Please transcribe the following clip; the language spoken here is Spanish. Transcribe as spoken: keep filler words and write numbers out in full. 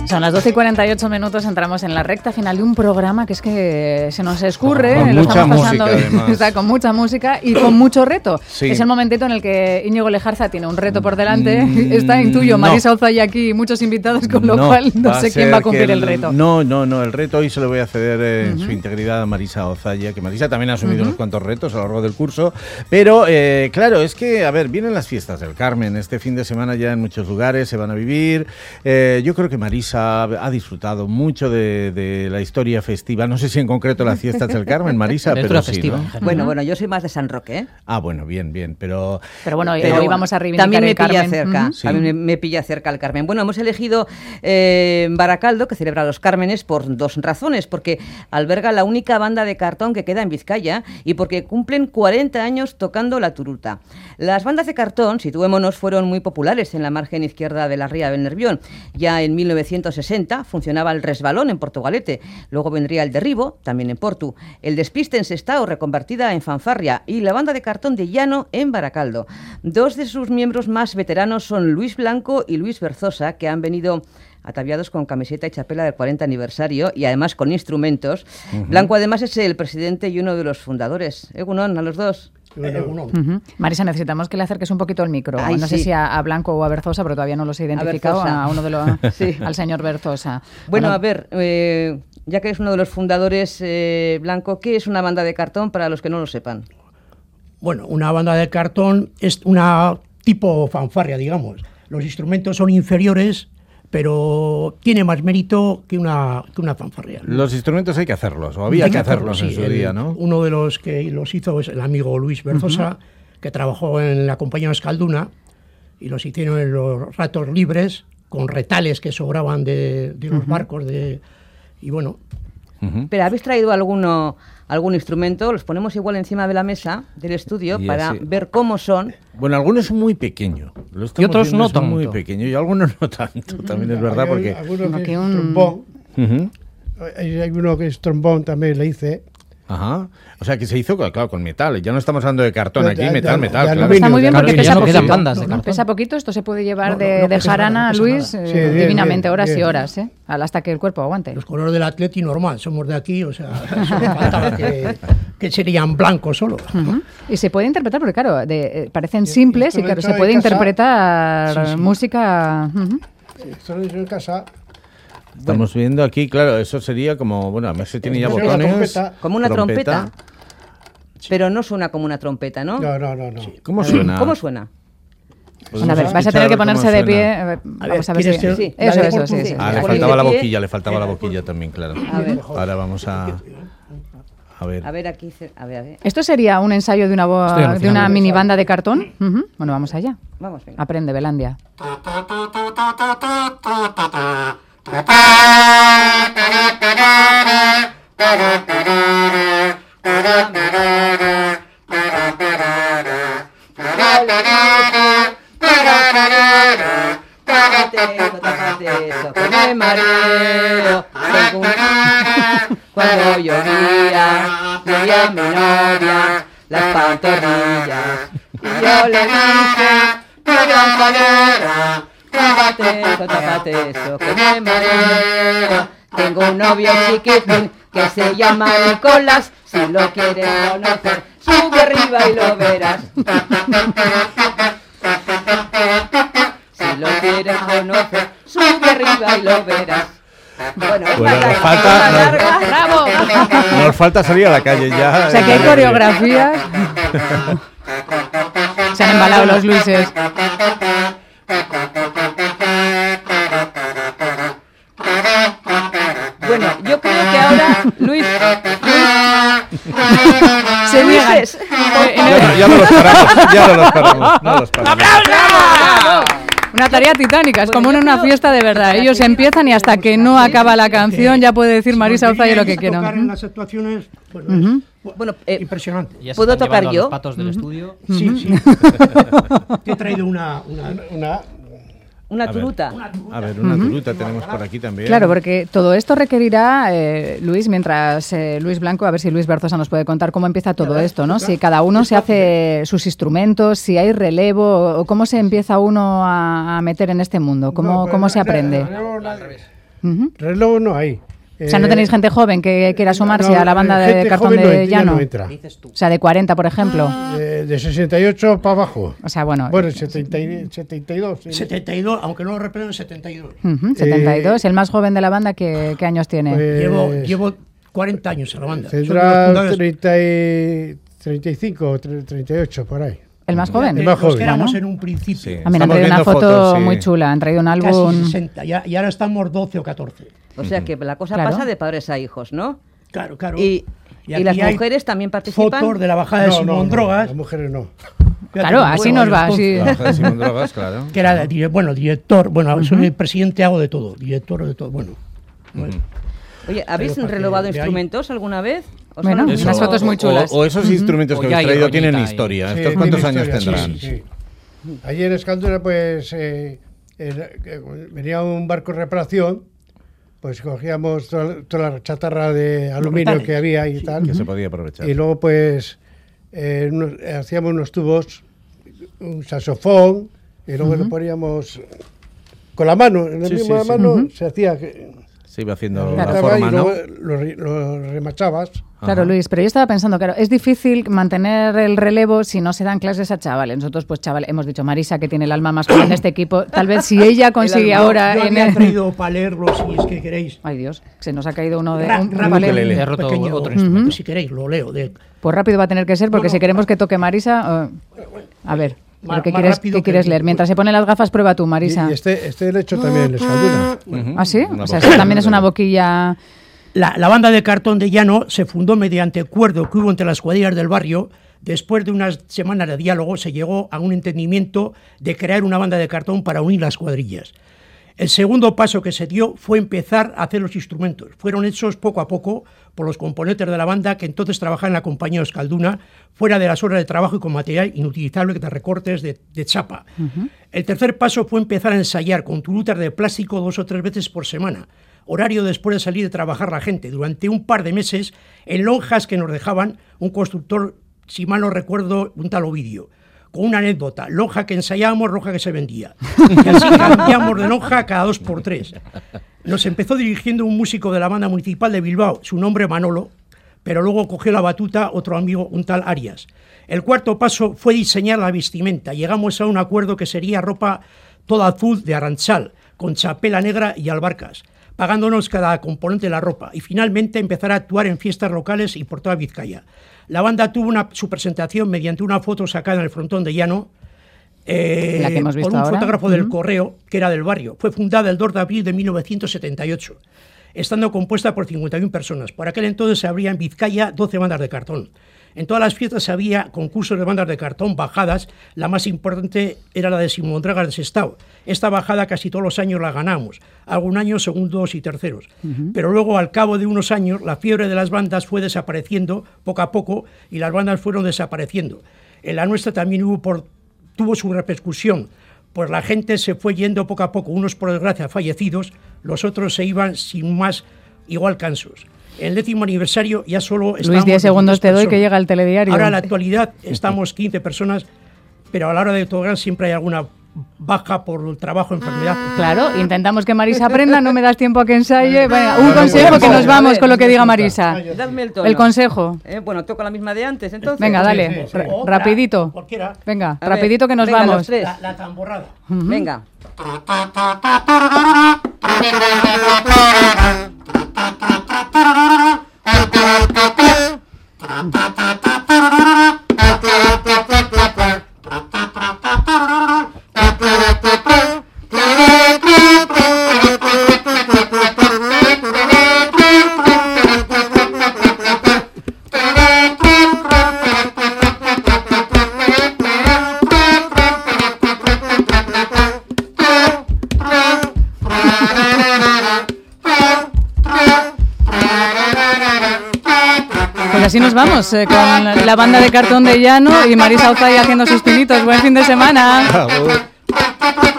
Son las doce y cuarenta y ocho minutos, entramos en la recta final de un programa que es que se nos escurre. Con lo mucha estamos música, pasando, además. Está con mucha música y con mucho reto. Sí. Es el momentito en el que Íñigo Lejarza tiene un reto por delante. Mm, está intuyo, no. Marisa Oza y aquí muchos invitados, con lo No, cual no va a sé quién ser va a cumplir que el reto. No, no, no, el reto hoy se lo voy a ceder eh, en Uh-huh. su integridad a Marisa Ozaya, que Marisa también ha asumido Uh-huh. unos cuantos retos a lo largo del curso, pero eh, claro, es que, a ver, vienen las fiestas del Carmen, este fin de semana ya en muchos lugares se van a vivir. Eh, yo creo que Marisa ha disfrutado mucho de, de la historia festiva, no sé si en concreto las fiestas del Carmen, Marisa, pero sí, festiva, ¿no? en general. Bueno, bueno, yo soy más de San Roque, ¿eh? Ah, bueno, bien, bien, pero... Pero bueno, Pero hoy vamos a reivindicar también me el pilla Carmen. cerca, Uh-huh. Sí. también me, me pilla cerca el Carmen. Bueno, hemos elegido eh, Baracaldo, que celebra los Cármenes, por dos razones, porque alberga la única banda de cartón que queda en Vizcaya y porque cumplen cuarenta años tocando la turuta. Las bandas de cartón, situémonos, fueron muy populares en la margen izquierda de la ría del Nervión. Ya en mil novecientos sesenta funcionaba el resbalón en Portugalete, luego vendría el derribo, también en Portu, el despiste en Sestao, reconvertida en fanfarria, y la banda de cartón de Llano en Baracaldo. Dos de sus miembros más veteranos son Luis Blanco y Luis Berzosa, que han venido ataviados con camiseta y chapela del cuarenta aniversario y además con instrumentos. Uh-huh. Blanco además es el presidente y uno de los fundadores. Egunon, a los dos. Uh-huh. Marisa, necesitamos que le acerques un poquito el micro. Ay, no sí. sé si a, a Blanco o a Berzosa, pero todavía no los he identificado. A, a uno de los, sí. al señor Berzosa. Bueno, bueno a ver, eh, ya que es uno de los fundadores, eh, Blanco, ¿qué es una banda de cartón para los que no lo sepan? Bueno, una banda de cartón es una tipo fanfarria, digamos. Los instrumentos son inferiores, pero tiene más mérito que una, que una fanfarria. Los instrumentos hay que hacerlos, o había hay que hacerlos sí, en su el, día, ¿no? Uno de los que los hizo es el amigo Luis Berzosa, uh-huh. que trabajó en la compañía Euskalduna, y los hicieron en los ratos libres, con retales que sobraban de, de los uh-huh. barcos, de y bueno... Uh-huh. ¿Pero habéis traído alguno, algún instrumento? Los ponemos igual encima de la mesa del estudio y para así. ver cómo son. Bueno, algunos son muy pequeños. Y otros no tanto. Muy pequeños y algunos no tanto, también uh-huh. es verdad, porque... Hay, algunos no, que, que es un... trombón. Uh-huh. Hay, hay uno que es trombón, también le hice. Ajá. O sea, que se hizo, claro, con metal. Ya no estamos hablando de cartón aquí, ya, metal, ya, metal. ya Claro. Está muy bien claro, porque que pesa ya no poquito. quedan bandas de No, cartón. pesa poquito, esto se puede llevar No, de, no, no de pesa jarana, nada, no pesa Luis, nada. eh, Sí, bien, divinamente, bien, horas bien. y horas, ¿eh? hasta que el cuerpo aguante. Los colores del Atleti normal, somos de aquí, o sea, solo faltaba que, que serían blancos solo. Uh-huh. Y se puede interpretar, porque claro, de, eh, parecen simples y claro, se puede en casa. interpretar Sí, sí. música... Uh-huh. Sí, esto lo hice en casa. Estamos bueno. viendo aquí, claro, eso sería como, bueno, a ver si tiene ya Como una botones. trompeta. Como una trompeta. Sí. Pero no suena como una trompeta, ¿no? No, no, no. no. Sí. ¿Cómo suena? ¿Cómo suena? Pues Bueno, a ver, vais a tener que ponerse de pie. A ver, vamos a ver si... ¿quieres Sí, Eso, vale, eso, por sí, tu- sí. Ah, sí. le Ponéis faltaba de la pie. boquilla, le faltaba la boquilla también, claro. A ver. Ahora vamos a... A ver. A ver, aquí... A ver, a ver. ¿Esto sería un ensayo de una, bo- Estoy de una alucinando. mini banda de cartón? Uh-huh. Bueno, vamos allá. Vamos, venga. Aprende, Belandia. Tápate eso, tápate eso, que me mareo. Tengo un- Cuando llovía, llovía mi novia, las pantorrillas. Y yo le dije, no cadera, tápate eso, tápate eso, que me mareo. Tengo un novio chiquitín que se llama Nicolás, si lo quieres conocer, sube arriba y lo verás. Si lo quieres conocer, sube arriba y lo verás. Bueno, es Bueno, más nos larga, falta- es más nos- larga. ¡Bravo! Nos falta salir a la calle ya. O sea, que hay coreografía. Se han embalado los Luises. Bueno, yo creo que ahora, Luis, Luis Se niegan. Luises, Ya, no- ya no los paramos, ya no los paramos. No los paramos. Una tarea titánica, es como en una fiesta de verdad. Ellos empiezan y hasta que no acaba la canción ya puede decir Marisa Ozalle lo que quiera. quiera. En las actuaciones, pues, Ujú. es bueno, eh, impresionante. Ya se ¿Puedo están tocar llevando a yo? los patos del estudio. Sí, sí. Te he traído una... una, Una, una A ver. turuta. A ver, una turuta tenemos por aquí también. Claro, porque todo esto requerirá, eh, Luis, mientras eh, Luis Blanco, a ver si Luis Berzosa nos puede contar cómo empieza todo esto, ¿no? Si cada uno se hace sus instrumentos, si hay relevo, o cómo se empieza uno a, a meter en este mundo, cómo, no, pues, cómo se re- aprende. relevo, la- Uh-huh. Relevo no hay. O sea, ¿no tenéis gente joven que quiera sumarse no, a la banda de cartón no, de ya llano? No entra. O sea, de cuarenta, por ejemplo. De, de sesenta y ocho para abajo. O sea, bueno. Bueno, setenta y, setenta y dos. Sí. setenta y dos, aunque no lo reprenden, setenta y dos. Uh-huh, setenta y dos. Eh, ¿El más joven de la banda qué, qué años tiene? Pues, Llevo, llevo cuarenta años en la banda. Tendrá treinta y, treinta y cinco o treinta y ocho, por ahí. ¿El más joven? El más joven. Los que éramos Bueno. en un principio. Sí. A mí me han Estamos traído una viendo foto fotos, sí. muy chula. Han traído un álbum. Casi sesenta. Ya, y ahora estamos doce o catorce. O sea que la cosa Claro. pasa de padres a hijos, ¿no? Claro, claro. Y, Y y aquí las hay mujeres también participan. Fotos de la bajada de No, Simón no, no, Drogas. las mujeres no. Claro, así nos va, así. La baja de Simón Drogas, claro. Que era, dire- bueno, director, bueno, soy el presidente, hago de todo, director de todo, bueno. bueno. Oye, ¿habéis Pero para que renovado de ahí- instrumentos alguna vez? ¿O Bueno, solo- Eso. unas fotos muy chulas. O, o esos instrumentos que O ya habéis hay traído rollita tienen ahí. historia. Sí, ¿Estos cuántos tiene años historia, tendrán? sí, sí, sí. Allí en Escalduna, pues, eh, el- eh, venía un barco de reparación, pues cogíamos toda, toda la chatarra de aluminio metales, que había y tal, Que se podía aprovechar. y luego, pues, eh, unos- hacíamos unos tubos, un saxofón, y luego le poníamos con la mano, en la Sí, misma sí, sí. mano Ujú. se hacía... que- Se iba haciendo Claro. la mataba forma, y ¿no? luego lo, re- lo remachabas. Claro, Ajá. Luis, pero yo estaba pensando, claro, es difícil mantener el relevo si no se dan clases a chavales. Nosotros, pues, chaval, hemos dicho Marisa, que tiene el alma más joven de este equipo. Tal vez si ella consigue Yo- ahora... Yo en había el- traído para leerlo, si es que queréis. Ay, Dios, se nos ha caído uno de... Ra- un- un rápido, palé. ukelele. He roto pequeño, otro instrumento. Si queréis, lo leo. De, Pues rápido va a tener que ser, porque Bueno, si queremos que toque Marisa... eh, a ver, Más- ¿pero ¿qué más quieres, rápido qué que- quieres leer? Mientras se ponen las gafas, prueba tú, Y, Marisa. y este, este lo he hecho también en Escalduna. Ujú. ¿Ah, sí? Una O sea, boquilla, esto también es una claro. boquilla... La, la banda de cartón de llano se fundó mediante acuerdo que hubo entre las cuadrillas del barrio. Después de unas semanas de diálogo se llegó a un entendimiento de crear una banda de cartón para unir las cuadrillas. El segundo paso que se dio fue empezar a hacer los instrumentos. Fueron hechos poco a poco por los componentes de la banda que entonces trabajaban en la compañía Euskalduna, fuera de las horas de trabajo y con material inutilizable de recortes de, de chapa. El tercer paso fue empezar a ensayar con turutas de plástico dos o tres veces por semana, horario después de salir de trabajar la gente, durante un par de meses, en lonjas que nos dejaban un constructor, si mal no recuerdo, un tal Ovidio. Con una anécdota, lonja que ensayábamos, lonja que se vendía. Y así cambiamos de lonja cada dos por tres. Nos empezó dirigiendo un músico de la banda municipal de Bilbao, su nombre Manolo, pero luego cogió la batuta otro amigo, un tal Arias. El cuarto paso fue diseñar la vestimenta. Llegamos a un acuerdo que sería ropa toda azul de Aranchal, con chapela negra y albarcas, pagándonos cada componente de la ropa, y finalmente empezar a actuar en fiestas locales y por toda Vizcaya. La banda tuvo una, su presentación mediante una foto sacada en el frontón de Llano, eh, La que hemos visto por un ahora. fotógrafo del Ujú. Correo, que era del barrio. Fue fundada el dos de abril de mil novecientos setenta y ocho, estando compuesta por cincuenta y una personas. Por aquel entonces se habría en Vizcaya doce bandas de cartón. En todas las fiestas había concursos de bandas de cartón, bajadas. La más importante era la de Simón Dragas de Sestao. Esta bajada casi todos los años la ganamos, algún año segundos y terceros. Pero luego, al cabo de unos años, la fiebre de las bandas fue desapareciendo poco a poco y las bandas fueron desapareciendo. En la nuestra también hubo por, tuvo su repercusión, pues la gente se fue yendo poco a poco, unos por desgracia fallecidos, los otros se iban sin más, igual cansos. En el décimo aniversario ya solo Luis, diez segundos te doy que llega el telediario. Ahora en la actualidad estamos quince personas, pero a la hora de tocar siempre hay alguna baja por el trabajo, enfermedad. Claro, intentamos que Marisa aprenda, no me das tiempo a que ensaye. Venga, un consejo que nos vamos con lo que diga Marisa. Dadme el tono. El consejo. Eh, bueno, toco la misma de antes, entonces. Venga, Sí, dale, sí, sí. ra- Otra, rapidito. Cualquiera. Venga, A ver, rapidito que nos venga, vamos. los tres. La, la tamborrada. Venga. Pues así nos vamos, eh, con la banda de cartón de Llano y Marisa Uzay haciendo sus pinitos. Buen fin de semana. Agur.